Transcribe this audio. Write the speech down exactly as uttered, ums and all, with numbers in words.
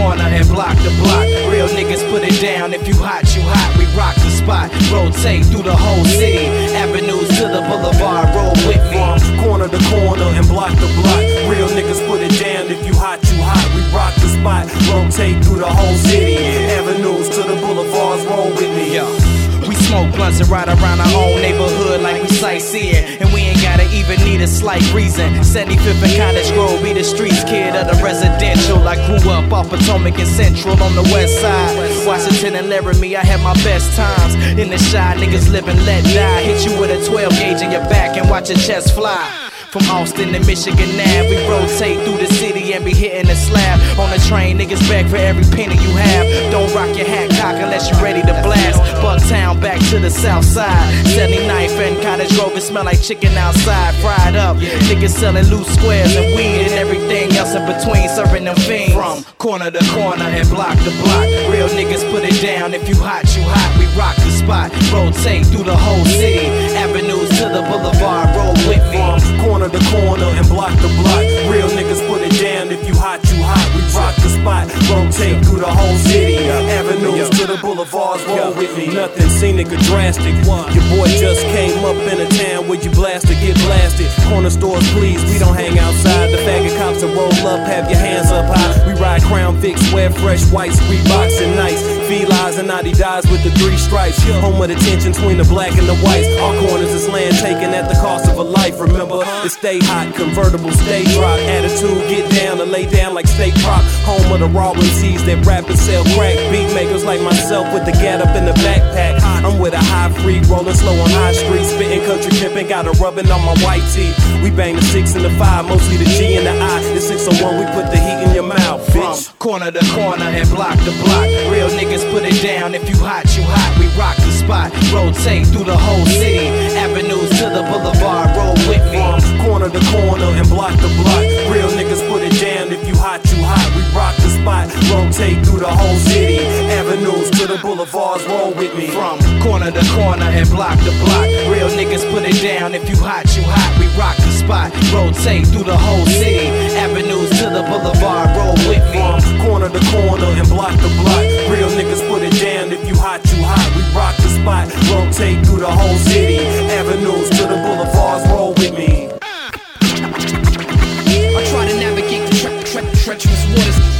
corner and block the block. Real niggas put it down. If you hot, you hot. We rock the spot. Rotate through the whole city. Avenues to the boulevard. Roll with me. From corner to corner and block the block. Real niggas put it down. If you hot, you hot. We rock the spot. Rotate through the whole city. Avenues to the boulevards. Roll with me. Yo. We smoke blunts and ride around our own neighborhood like we sightseeing. And we ain't gotta even need a slight reason. seventy-fifth and Cottage Grove, be the streets kid of the residential. I grew up off Potomac and Central on the west side. Washington and Laramie, I had my best times. In the shy, niggas living let die. Hit you with a twelve gauge in your back and watch your chest fly. From Austin to Michigan Ave, we rotate through the city and be hitting the slab. On the train, niggas beg for every penny you have. Don't rock your hat cock unless you're ready to blast. Bucktown back to the south side. seventy-ninth and Cottage Grove, it smell like chicken outside. Fried up, niggas selling loose squares and weed and everything else in between, serving them fiends. From corner to corner and block to block. Real niggas put it down. If you hot, you hot. We rock the spot. Rotate through the whole city. Avenues to the boulevard. Roll with me. Corner to corner and block the block. Real niggas put it down. If you hot, you hot. We rock the spot. Rotate through the whole city. Avenues to the boulevards. Roll with me. Nothing scenic or drastic. Your boy just came up in a town where you blast to get blasted. Corner stores, please. We don't hang outside. The faggot cops that roll up, have your hands up high. We ride Crown Vics, wear fresh whites, Reeboks and nice. Felines and Adidas with the three stripes. Home of the tension between the black and the whites. Our corners is land taken at the cost of a life. Remember, it stay hot, convertible, stay drop. Attitude, get down and lay down like steak prop. Home of the raw M Cs that rap and sell crack. Beat makers like myself with the get up in the backpack. I'm with a high free, rolling slow on high streets. Spitting country pimping, got a rubbing on my white tee. We bang the six and the five, mostly the G and the I. The six oh one, we put the heat in your mouth, bitch. From corner to corner and block to block. Real niggas put it down. If you hot, you hot. We rock the spot. Rotate through the whole city. Avenues to the boulevard. Roll with me. From corner to corner and block the block. Real niggas put it down. If you hot, you hot. We rock the spot. Rotate through the whole city. Avenues to the boulevards. Roll with me. From corner to corner and block to block. Real niggas put it down. If you hot, you hot. We rock the spot. Rotate through the whole city. Avenues to the boulevard. Roll with me. From corner to corner and block the block. Real niggas put it down. If you hot, you hot. We rock the spot. Rotate through the whole city. Avenues to the boulevards. Roll with me. I try to navigate the tre tre treacherous waters.